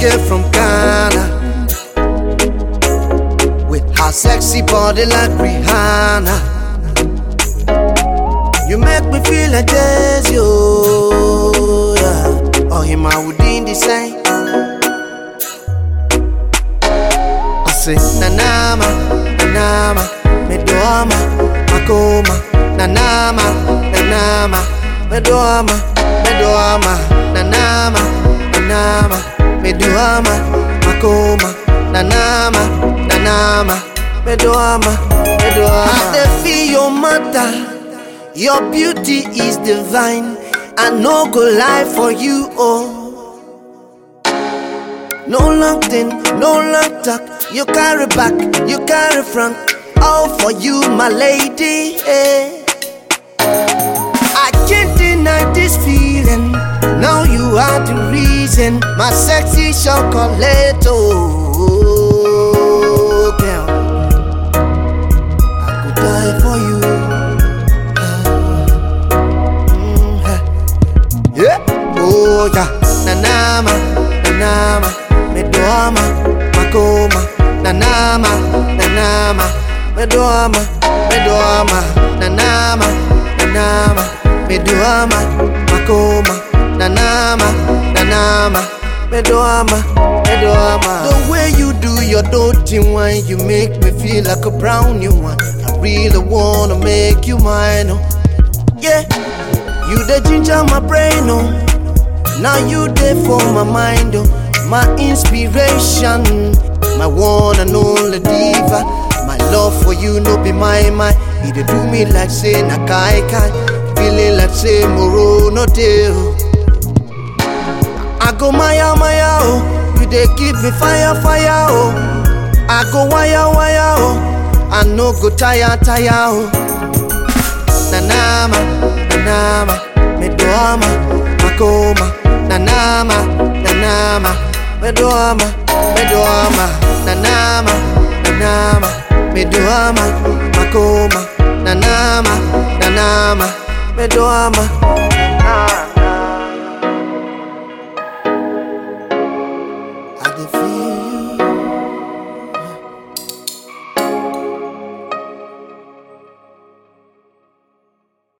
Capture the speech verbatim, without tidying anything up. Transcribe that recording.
girl from Ghana with her sexy body like Rihanna. You make me feel like this, yo. Yeah. Oh, him I wouldn't decide. I say, Nanama, Nanama, Medoma, Makoma, Nanama, Nanama, Medoma, Medoma, Nanama, Nanama, Medoma, Makoma, Nanama, Nanama, Medoma, Medoma. I dey feel your matter. Your beauty is divine. I no go lie for you, oh. No locked in, no locked up. You carry back, you carry front. All for you, my lady. Eh. I can't deny this feeling. Now you are the reason. My sexy chocolate, oh, girl. I could die for you. Oh yeah, Nanama, Nanama, Medoma, Makoma, Nanama, Nanama, Medoma, Medoma, Nanama, Nanama, Medoma, Makoma, Nanama, Nanama, Medoma, Medoma. The way you do your dirty wine, you make me feel like a brown new one. I really wanna make you mine, oh. Yeah, you the ginger my brain, oh. Now you there for my mind, oh. My inspiration, my one and only diva. My love for you no be my mind. It dey do me like say na kai kai, feeling like say moro no deal. I go maya maya, oh. You dey give me fire fire, oh. I go wire wire, oh. I no go tire tire, oh. Nanama, Nanama, Medoma, Makoma, Nanama, Nanama, Medoma, Medoma, Nanama, Nanama, Medoma, Makoma, Nanama, Nanama, Medoma,